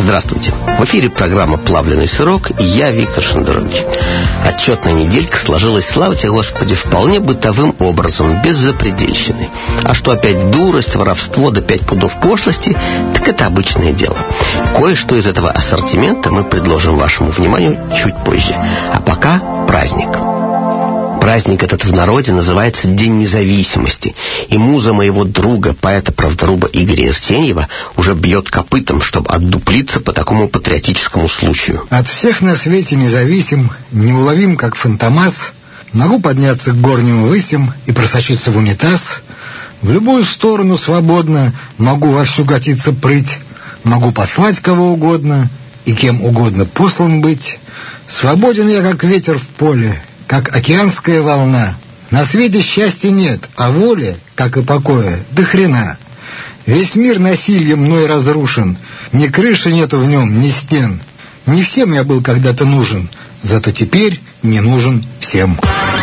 Здравствуйте. В эфире программа «Плавленый сырок» и я, Виктор Шендерович. Отчетная неделька сложилась, слава тебе, Господи, вполне бытовым образом, без запредельщины. А что опять дурость, воровство да 5 пудов пошлости, так это обычное дело. Кое-что из этого ассортимента мы предложим вашему вниманию чуть позже. А пока праздник. Праздник этот в народе называется День независимости. И муза моего друга, поэта-правдоруба Игоря Иртеньева, уже бьет копытом, чтобы отдуплиться по такому патриотическому случаю. От всех на свете независим, неуловим, как фантомас. Могу подняться к горним высям и просочиться в унитаз. В любую сторону свободно могу вовсю катиться прыть. Могу послать кого угодно и кем угодно послан быть. Свободен я, как ветер в поле, как океанская волна. На свете счастья нет, а воли, как и покоя, до хрена. Весь мир насильем мной разрушен, ни крыши нету в нем, ни стен. Не всем я был когда-то нужен, зато теперь не нужен всем.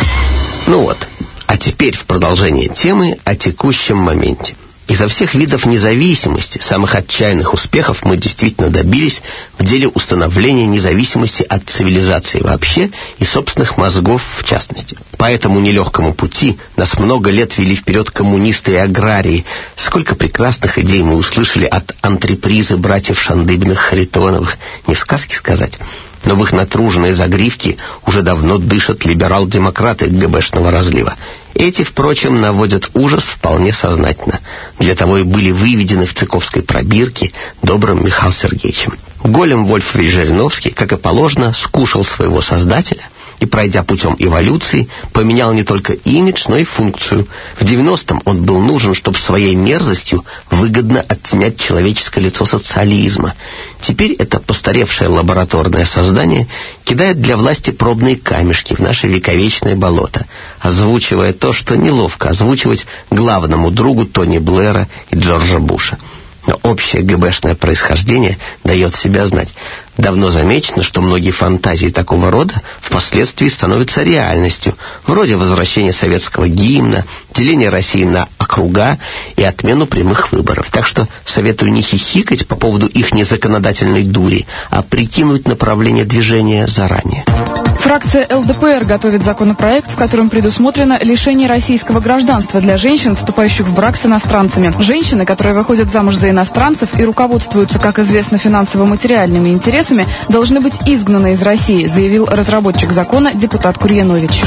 Ну вот, а теперь в продолжение темы о текущем моменте. Изо всех видов независимости, самых отчаянных успехов мы действительно добились в деле установления независимости от цивилизации вообще и собственных мозгов в частности. По этому нелегкому пути нас много лет вели вперед коммунисты и аграрии. Сколько прекрасных идей мы услышали от антрепризы братьев Шандыбиных-Харитоновых, не в сказке сказать. Но в их натруженные загривки уже давно дышат либерал-демократы ГБшного разлива. Эти, впрочем, наводят ужас вполне сознательно. Для того и были выведены в цыковской пробирке добрым Михаилом Сергеевичем. Голем Вольфович Жириновский, как и положено, скушал своего создателя и, пройдя путем эволюции, поменял не только имидж, но и функцию. В 90-м он был нужен, чтобы своей мерзостью выгодно оттенять человеческое лицо социализма. Теперь это постаревшее лабораторное создание кидает для власти пробные камешки в наше вековечное болото, озвучивая то, что неловко озвучивать главному другу Тони Блэра и Джорджа Буша. Но общее ГБшное происхождение дает себя знать. Давно замечено, что многие фантазии такого рода впоследствии становятся реальностью, вроде возвращения советского гимна, деления России на округа и отмену прямых выборов. Так что советую не хихикать по поводу их незаконодательной дури, а прикинуть направление движения заранее. Фракция ЛДПР готовит законопроект, в котором предусмотрено лишение российского гражданства для женщин, вступающих в брак с иностранцами. Женщины, которые выходят замуж за иностранцев и руководствуются, как известно, финансово-материальными интересами, должны быть изгнаны из России, заявил разработчик закона депутат Курьянович.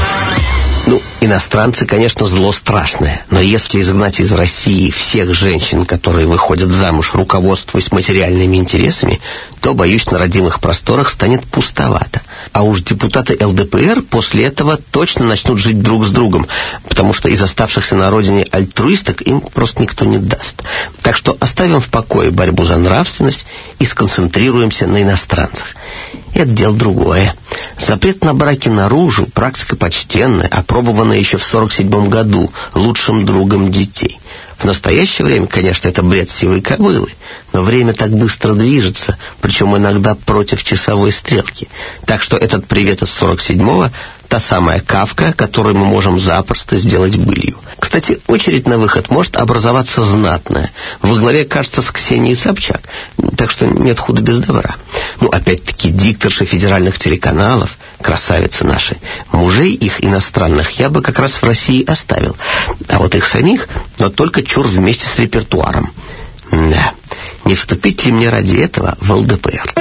Иностранцы, конечно, зло страшное, но если изгнать из России всех женщин, которые выходят замуж, руководствуясь материальными интересами, то, боюсь, на родимых просторах станет пустовато. А уж депутаты ЛДПР после этого точно начнут жить друг с другом, потому что из оставшихся на родине альтруисток им просто никто не даст. Так что оставим в покое борьбу за нравственность и сконцентрируемся на иностранцах. Это дело другое. Запрет на браки наружу – практика почтенная, опробованная еще в 1947 году лучшим другом детей. В настоящее время, конечно, это бред сивой кобылы, но время так быстро движется, причем иногда против часовой стрелки. Так что этот привет из 47-го – та самая Кавка, которую мы можем запросто сделать былью. Кстати, очередь на выход может образоваться знатная. Во главе, кажется, с Ксенией Собчак. Так что нет худа без добра. Опять-таки, дикторши федеральных телеканалов, красавицы наши. Мужей их иностранных я бы как раз в России оставил. А вот их самих, но только чур вместе с репертуаром. Да, не вступить ли мне ради этого в ЛДПР?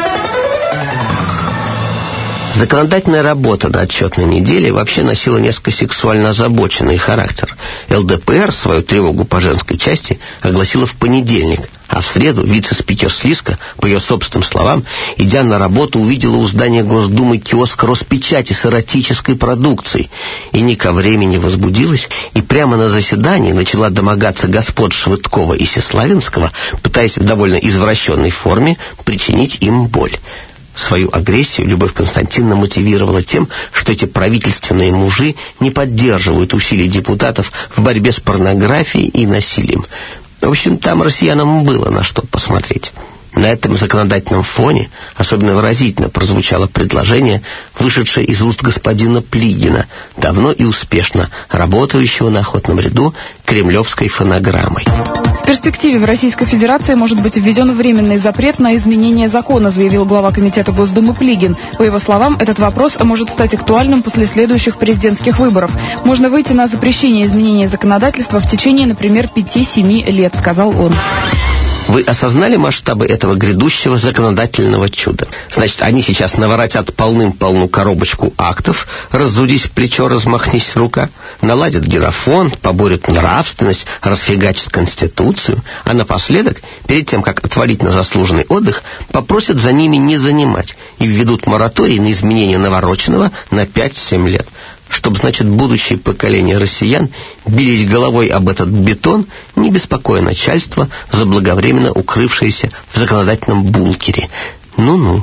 Законодательная работа на отчетной неделе вообще носила несколько сексуально озабоченный характер. ЛДПР свою тревогу по женской части огласила в понедельник, а в среду вице-спикер Слизко, по ее собственным словам, идя на работу, увидела у здания Госдумы киоск Роспечати с эротической продукцией. И не ко времени возбудилась и прямо на заседании начала домогаться господ Швыдкова и Сеславинского, пытаясь в довольно извращенной форме причинить им боль. Свою агрессию Любовь Константиновна мотивировала тем, что эти правительственные мужи не поддерживают усилий депутатов в борьбе с порнографией и насилием. В общем, там россиянам было на что посмотреть. На этом законодательном фоне особенно выразительно прозвучало предложение, вышедшее из уст господина Плигина, давно и успешно работающего на охотном ряду кремлевской фонограммой. В перспективе в Российской Федерации может быть введен временный запрет на изменение закона, заявил глава комитета Госдумы Плигин. По его словам, этот вопрос может стать актуальным после следующих президентских выборов. Можно выйти на запрещение изменения законодательства в течение, например, 5-7 лет, сказал он. Вы осознали масштабы этого грядущего законодательного чуда? Значит, они сейчас наворотят полным-полну коробочку актов, разудись плечо, размахнись рука, наладят генофонд, поборют нравственность, расфигачат Конституцию, а напоследок, перед тем, как отвалить на заслуженный отдых, попросят за ними не занимать и введут мораторий на изменение навороченного на 5-7 лет. Чтобы, значит, будущее поколение россиян бились головой об этот бетон, не беспокоя начальство, заблаговременно укрывшееся в законодательном бункере. Ну-ну.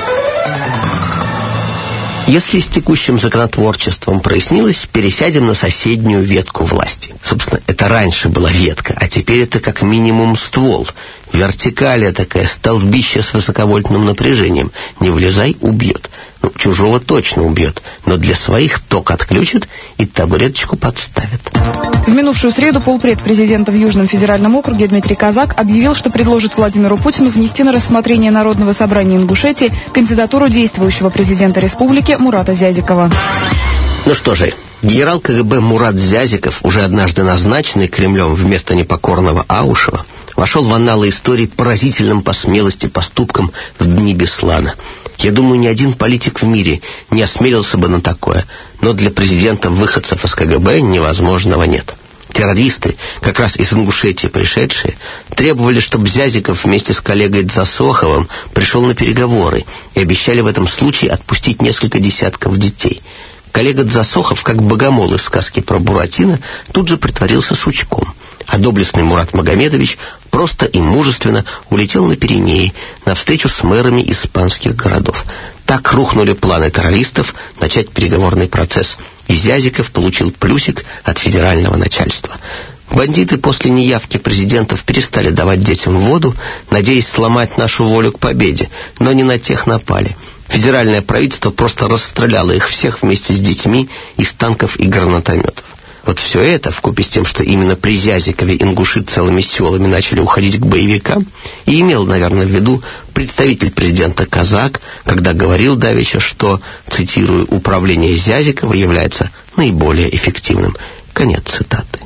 Если с текущим законотворчеством прояснилось, пересядем на соседнюю ветку власти. Собственно, это раньше была ветка, а теперь это как минимум ствол. Вертикалия такая, столбище с высоковольтным напряжением. Не влезай — убьет. Чужого точно убьет, но для своих ток отключит и табуреточку подставит. В минувшую среду полпред президента в Южном федеральном округе Дмитрий Казак объявил, что предложит Владимиру Путину внести на рассмотрение Народного собрания Ингушетии кандидатуру действующего президента республики Мурата Зязикова. Ну что же, генерал КГБ Мурат Зязиков, уже однажды назначенный Кремлем вместо непокорного Аушева, вошел в анналы истории поразительным по смелости поступком в дни Беслана. Я думаю, ни один политик в мире не осмелился бы на такое, но для президента-выходцев из КГБ невозможного нет. Террористы, как раз из Ингушетии пришедшие, требовали, чтобы Зязиков вместе с коллегой Дзасоховым пришел на переговоры и обещали в этом случае отпустить несколько десятков детей. Коллега Дзасохов, как богомол из сказки про Буратино, тут же притворился сучком, а доблестный Мурат Магомедович просто и мужественно улетел на Пиренеи на встречу с мэрами испанских городов. Так рухнули планы террористов начать переговорный процесс, и Зязиков получил плюсик от федерального начальства. Бандиты после неявки президентов перестали давать детям воду, надеясь сломать нашу волю к победе, но не на тех напали. Федеральное правительство просто расстреляло их всех вместе с детьми из танков и гранатометов. Вот все это, вкупе с тем, что именно при Зязикове ингуши целыми селами начали уходить к боевикам, и имел, наверное, в виду представитель президента Казак, когда говорил давеча, что, цитирую, «управление Зязикова является наиболее эффективным». Конец цитаты.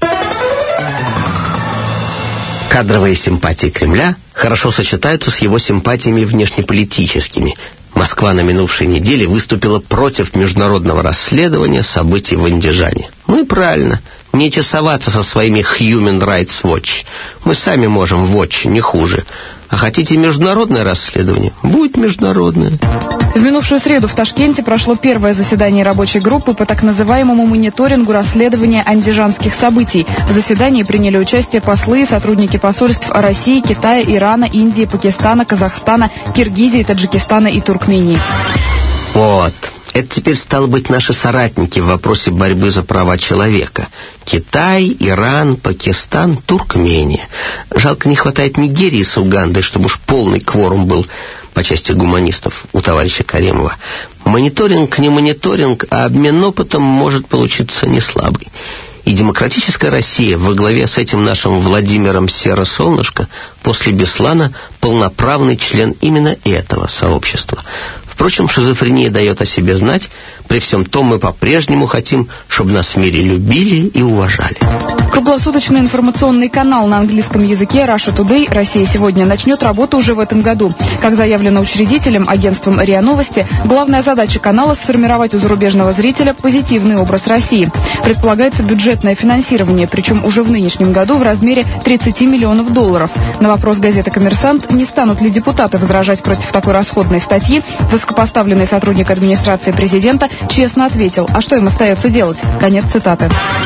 Кадровые симпатии Кремля хорошо сочетаются с его симпатиями внешнеполитическими. Москва на минувшей неделе выступила против международного расследования событий в Андижане. Ну и правильно, не чесоваться со своими Human Rights Watch. Мы сами можем в Watch, не хуже. А хотите международное расследование? Будет международное. В минувшую среду в Ташкенте прошло первое заседание рабочей группы по так называемому мониторингу расследования андижанских событий. В заседании приняли участие послы и сотрудники посольств России, Китая, Ирана, Индии, Пакистана, Казахстана, Киргизии, Таджикистана и Туркмении. Вот. Это теперь, стало быть, наши соратники в вопросе борьбы за права человека. Китай, Иран, Пакистан, Туркмения. Жалко, не хватает Нигерии с Угандой, чтобы уж полный кворум был по части гуманистов у товарища Каримова. Мониторинг не мониторинг, а обмен опытом может получиться не слабый. И демократическая Россия во главе с этим нашим Владимиром Серо-Солнышко после Беслана полноправный член именно этого сообщества. Впрочем, шизофрения дает о себе знать. При всем том мы по-прежнему хотим, чтобы нас в мире любили и уважали. Круглосуточный информационный канал на английском языке Russia Today «Россия сегодня» начнет работу уже в этом году. Как заявлено учредителем, агентством РИА Новости, главная задача канала — сформировать у зарубежного зрителя позитивный образ России. Предполагается бюджетное финансирование, причем уже в нынешнем году в размере $30 миллионов. На вопрос газеты «Коммерсант», не станут ли депутаты возражать против такой расходной статьи, высокопоставленный сотрудник администрации президента честно ответил: а что им остается делать? Конец цитаты.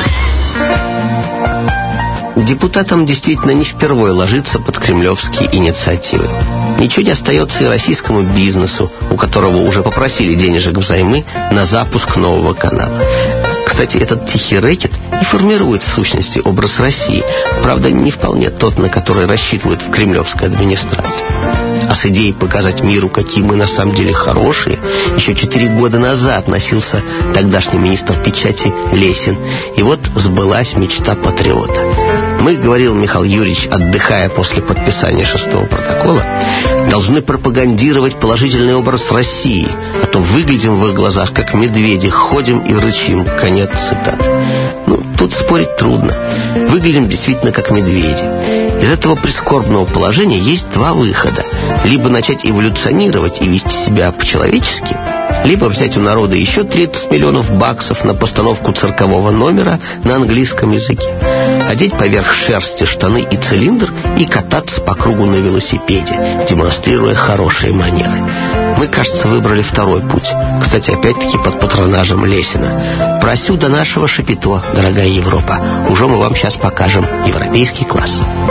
Депутатам действительно не впервые ложиться под кремлевские инициативы. Ничего не остается и российскому бизнесу, у которого уже попросили денежек взаймы на запуск нового канала. Кстати, этот тихий рэкет и формирует в сущности образ России. Правда, не вполне тот, на который рассчитывают в кремлевской администрации. с идеей показать миру, какие мы на самом деле хорошие, еще 4 года назад носился тогдашний министр печати Лесин. И вот сбылась мечта патриота. Мы, говорил Михаил Юрьевич, отдыхая после подписания 6-го протокола, должны пропагандировать положительный образ России, а то выглядим в их глазах как медведи, ходим и рычим. Конец цитаты. Тут спорить трудно. Выглядим действительно как медведи. Из этого прискорбного положения есть 2 выхода. Либо начать эволюционировать и вести себя по-человечески, либо взять у народа еще 30 миллионов баксов на постановку циркового номера на английском языке, одеть поверх шерсти штаны и цилиндр и кататься по кругу на велосипеде, демонстрируя хорошие манеры. Мы, кажется, выбрали 2-й путь. Кстати, опять-таки под патронажем Лесина. Просю до нашего шапито, дорогая Европа. Уже мы вам сейчас покажем европейский класс.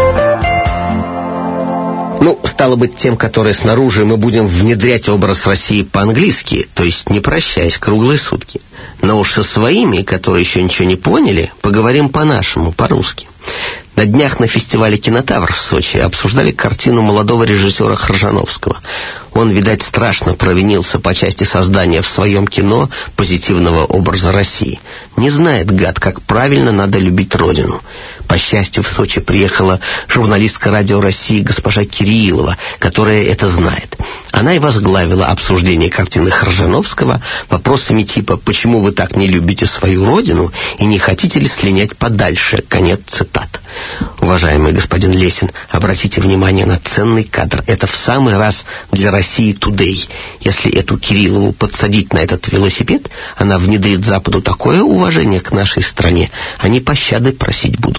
Стало быть, тем, которые снаружи, мы будем внедрять образ России по-английски, то есть не прощаясь круглые сутки. Но уж со своими, которые еще ничего не поняли, поговорим по-нашему, по-русски. На днях на фестивале «Кинотавр» в Сочи обсуждали картину молодого режиссера Хржановского. Он, видать, страшно провинился по части создания в своем кино позитивного образа России. Не знает, гад, как правильно надо любить родину. По счастью, в Сочи приехала журналистка «Радио России» госпожа Кириллова, которая это знает. Она и возглавила обсуждение картины Хржановского вопросами типа «Почему вы так не любите свою родину и не хотите ли слинять подальше?» Конец цитат. Уважаемый господин Лесин, обратите внимание на ценный кадр. Это в самый раз для России Today. Если эту Кириллову подсадить на этот велосипед, она внедрит Западу такое уважение к нашей стране, они пощады просить будут.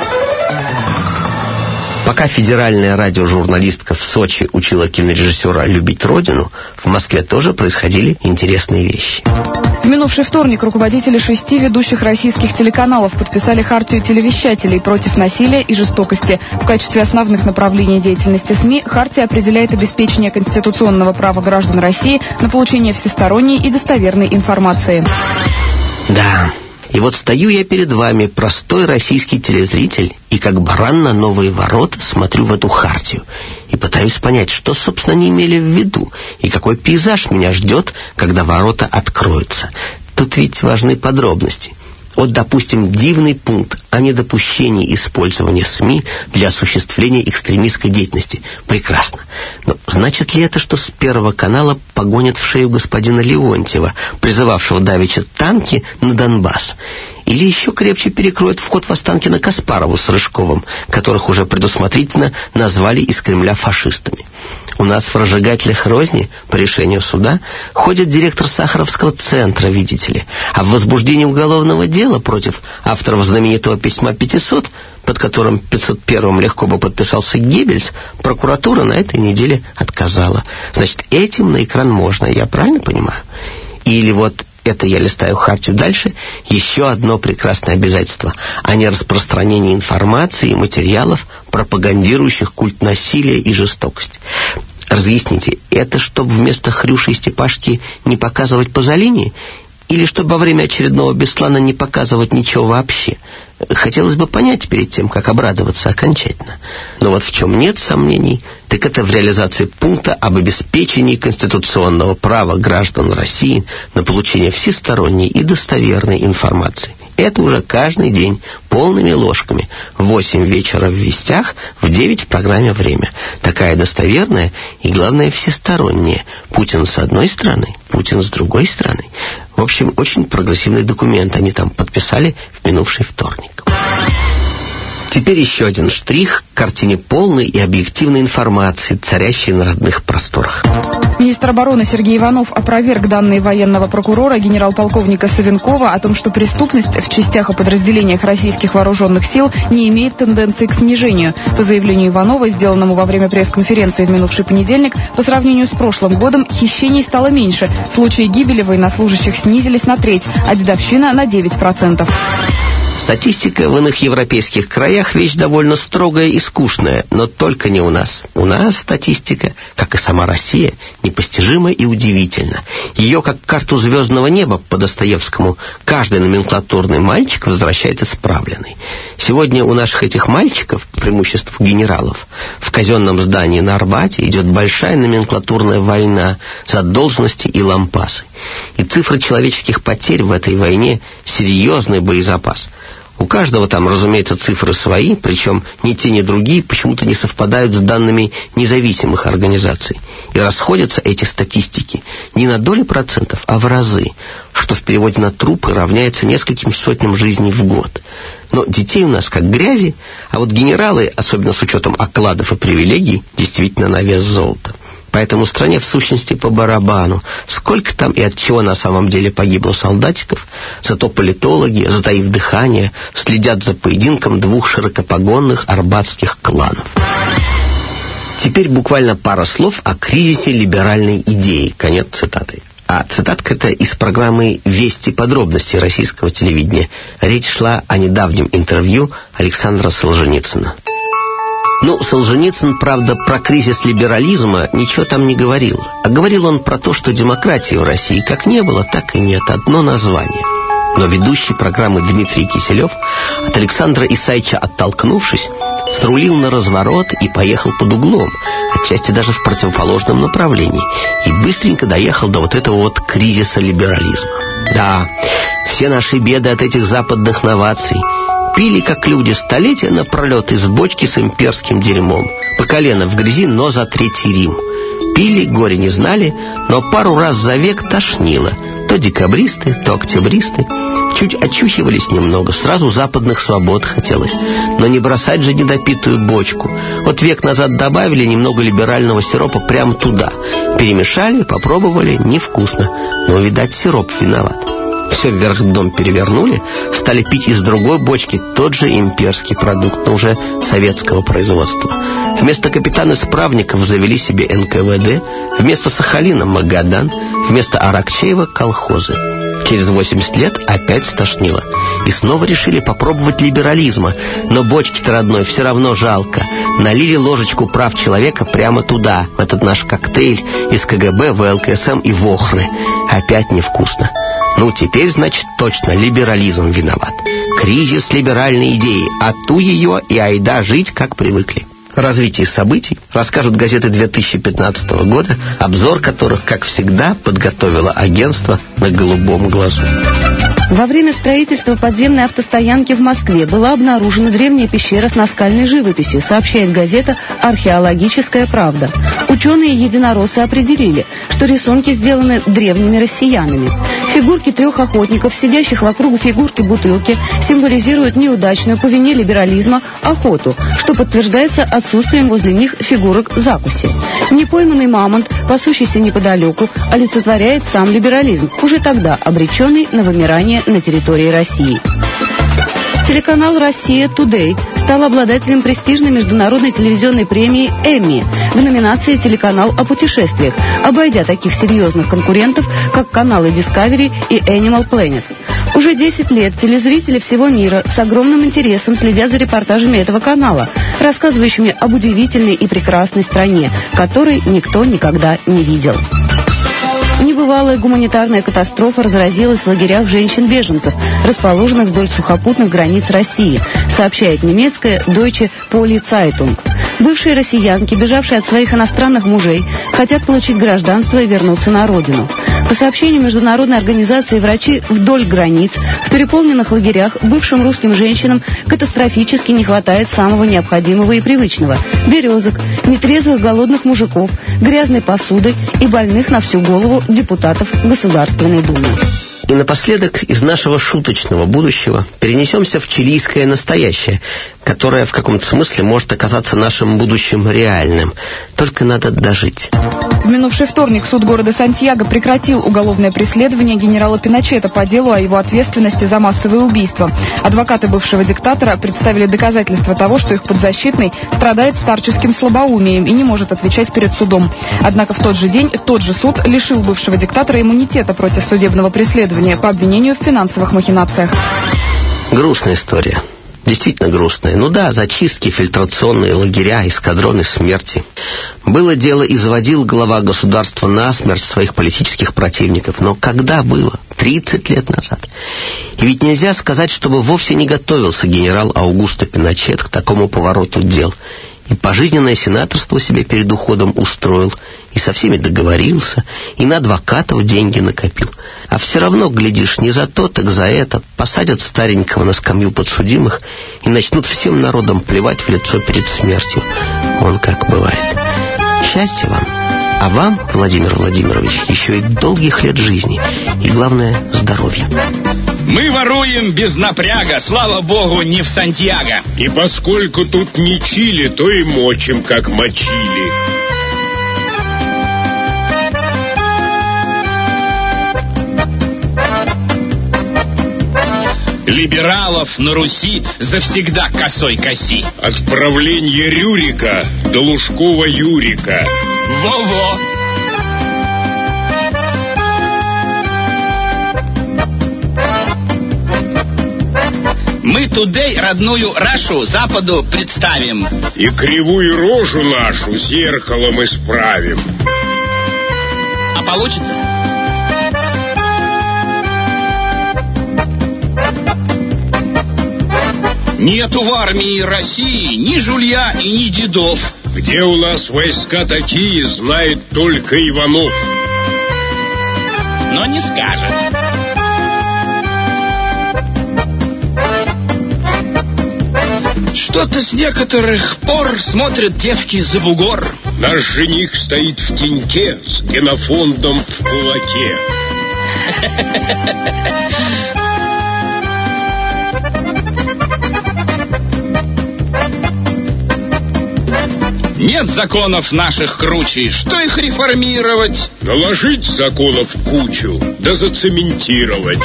Пока федеральная радиожурналистка в Сочи учила кинорежиссера любить родину, в Москве тоже происходили интересные вещи. В минувший вторник руководители 6 ведущих российских телеканалов подписали хартию телевещателей против насилия и жестокости. В качестве основных направлений деятельности СМИ хартия определяет обеспечение конституционного права граждан России на получение всесторонней и достоверной информации. Да. И вот стою я перед вами, простой российский телезритель, и как баран на новые ворота смотрю в эту хартию и пытаюсь понять, что, собственно, они имели в виду, и какой пейзаж меня ждет, когда ворота откроются. Тут ведь важны подробности. Вот, допустим, дивный пункт о недопущении использования СМИ для осуществления экстремистской деятельности. Прекрасно. Но значит ли это, что с Первого канала погонят в шею господина Леонтьева, призывавшего давеча танки на Донбасс? Или еще крепче перекроют вход в Останкино Каспарову с Рыжковым, которых уже предусмотрительно назвали из Кремля фашистами? У нас в разжигателях розни, по решению суда, ходит директор Сахаровского центра, видите ли. А в возбуждении уголовного дела против авторов знаменитого письма 500, под которым 501-м легко бы подписался Геббельс, прокуратура на этой неделе отказала. Значит, этим на экран можно, я правильно понимаю? Или вот это я листаю хартию дальше, еще одно прекрасное обязательство о нераспространении информации и материалов, пропагандирующих культ насилия и жестокости. Разъясните, это чтобы вместо Хрюши и Степашки не показывать Пазолини? Или чтобы во время очередного Беслана не показывать ничего вообще? Хотелось бы понять перед тем, как обрадоваться окончательно. Но вот в чем нет сомнений, так это в реализации пункта об обеспечении конституционного права граждан России на получение всесторонней и достоверной информации. Это уже каждый день полными ложками. В 8 вечера в «Вестях», в 9 в программе «Время». Такая достоверная и, главное, всесторонняя. Путин с одной стороны, Путин с другой стороны. В общем, очень прогрессивный документ они там подписали в минувший вторник. Теперь еще один штрих к картине полной и объективной информации, царящей на родных просторах. Министр обороны Сергей Иванов опроверг данные военного прокурора генерал-полковника Савенкова о том, что преступность в частях и подразделениях российских вооруженных сил не имеет тенденции к снижению. По заявлению Иванова, сделанному во время пресс-конференции в минувший понедельник, по сравнению с прошлым годом хищений стало меньше. Случаи гибели военнослужащих снизились на треть, а дедовщина на 9%. Статистика в иных европейских краях вещь довольно строгая и скучная, но только не у нас. У нас статистика, как и сама Россия, непостижима и удивительна. Ее, как карту звездного неба по Достоевскому, каждый номенклатурный мальчик возвращает исправленный. Сегодня у наших этих мальчиков, преимуществ генералов, в казенном здании на Арбате идет большая номенклатурная война за должности и лампасы. И цифры человеческих потерь в этой войне – серьезный боезапас. У каждого там, разумеется, цифры свои, причем ни те, ни другие почему-то не совпадают с данными независимых организаций. И расходятся эти статистики не на доли процентов, а в разы, что в переводе на трупы равняется нескольким сотням жизней в год. Но детей у нас как грязи, а вот генералы, особенно с учетом окладов и привилегий, действительно на вес золота. Поэтому стране в сущности по барабану, сколько там и от чего на самом деле погибло солдатиков, зато политологи, затаив дыхание, следят за поединком двух широкопогонных арбатских кланов. Теперь буквально пара слов о кризисе либеральной идеи. Конец цитаты. А цитатка это из программы «Вести подробности» российского телевидения. Речь шла о недавнем интервью Александра Солженицына. Солженицын, правда, про кризис либерализма ничего там не говорил. А говорил он про то, что демократии в России как не было, так и нет. Одно название. Но ведущий программы Дмитрий Киселев, от Александра Исаевича оттолкнувшись, срулил на разворот и поехал под углом, отчасти даже в противоположном направлении, и быстренько доехал до вот этого вот кризиса либерализма. Да, все наши беды от этих западных новаций. Пили, как люди, столетия напролет из бочки с имперским дерьмом. По колено в грязи, но за Третий Рим. Пили, горе не знали, но пару раз за век тошнило. То декабристы, то октябристы. Чуть очухивались немного, сразу западных свобод хотелось. Но не бросать же недопитую бочку. Вот век назад добавили немного либерального сиропа прямо туда. Перемешали, попробовали, невкусно. Но, видать, сироп виноват. Все вверх дном перевернули, стали пить из другой бочки тот же имперский продукт, но уже советского производства. Вместо капитан-исправников завели себе НКВД, вместо Сахалина Магадан, вместо Аракчеева колхозы. Через 80 лет опять стошнило. И снова решили попробовать либерализма, но бочки-то родной все равно жалко. Налили ложечку прав человека прямо туда, в этот наш коктейль из КГБ, ВЛКСМ и ВОХРы. Опять невкусно. Теперь, значит, точно либерализм виноват. Кризис либеральной идеи, а ту ее и айда жить, как привыкли. Развитие событий расскажут газеты 2015 года, обзор которых, как всегда, подготовило агентство «На голубом глазу». Во время строительства подземной автостоянки в Москве была обнаружена древняя пещера с наскальной живописью, сообщает газета «Археологическая правда». Ученые-единороссы определили, что рисунки сделаны древними россиянами. Фигурки 3 охотников, сидящих вокруг фигурки бутылки, символизируют неудачную по вине либерализма охоту, что подтверждается отсутствием возле них фигурок закуси. Непойманный мамонт, пасущийся неподалеку, олицетворяет сам либерализм, уже тогда обреченный на вымирание на территории России. Телеканал «Россия Today» стал обладателем престижной международной телевизионной премии «Эмми» в номинации «Телеканал о путешествиях», обойдя таких серьезных конкурентов, как каналы Discovery и Animal Planet. Уже 10 лет телезрители всего мира с огромным интересом следят за репортажами этого канала, рассказывающими об удивительной и прекрасной стране, которой никто никогда не видел. Небывалая гуманитарная катастрофа разразилась в лагерях женщин-беженцев, расположенных вдоль сухопутных границ России, сообщает немецкая Deutsche Polizeitung. Бывшие россиянки, бежавшие от своих иностранных мужей, хотят получить гражданство и вернуться на родину. По сообщению международной организации, врачи вдоль границ в переполненных лагерях бывшим русским женщинам катастрофически не хватает самого необходимого и привычного – березок, нетрезвых голодных мужиков, грязной посуды и больных на всю голову депутатов Государственной Думы. И напоследок из нашего шуточного будущего перенесемся в чилийское настоящее, которое в каком-то смысле может оказаться нашим будущим реальным. Только надо дожить. В минувший вторник суд города Сантьяго прекратил уголовное преследование генерала Пиночета по делу о его ответственности за массовые убийства. Адвокаты бывшего диктатора представили доказательства того, что их подзащитный страдает старческим слабоумием и не может отвечать перед судом. Однако в тот же день тот же суд лишил бывшего диктатора иммунитета против судебного преследования по обвинению в финансовых махинациях. Грустная история. Действительно грустная. Ну да, зачистки, фильтрационные лагеря, эскадроны смерти. Было дело, и заводил глава государства насмерть своих политических противников. Но когда было? 30 лет назад. И ведь нельзя сказать, чтобы вовсе не готовился генерал Аугусто Пиночет к такому повороту дел. И пожизненное сенаторство себе перед уходом устроил, и со всеми договорился, и на адвокатов деньги накопил. А все равно, глядишь, не за то, так за это посадят старенького на скамью подсудимых и начнут всем народом плевать в лицо перед смертью. Вон как бывает. Счастья вам. А вам, Владимир Владимирович, еще и долгих лет жизни. И, главное, здоровья. Мы воруем без напряга, слава богу, не в Сантьяго. И поскольку тут не Чили, то и мочим, как мочили. Либералов на Руси завсегда косой коси. От правления Рюрика до Лужкова Юрика. Во-во! Мы тудей родную Рашу Западу представим. И кривую рожу нашу зеркалом исправим. А получится? Нету в армии России ни жулья и ни дедов. Где у нас войска такие, знает только Иванов. Но не скажет. Что-то с некоторых пор смотрят девки за бугор. Наш жених стоит в теньке с генофондом в кулаке. Нет законов наших круче, что их реформировать? Наложить законов кучу, да зацементировать.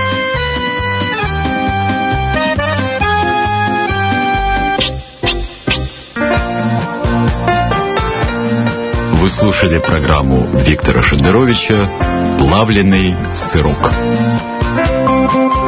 Вы слушали программу Виктора Шендеровича «Плавленый сырок».